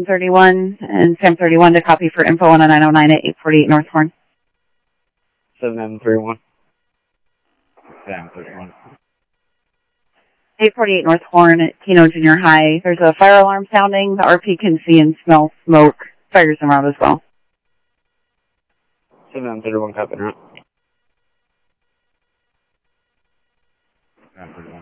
31 and Sam 31 to copy for info on a 909 at 848 North Horn. 731. Sam 31. 848 North Horn at Keno Junior High. There's a fire alarm sounding. The RP can see and smell smoke. Fires around as well. 731, copy, right?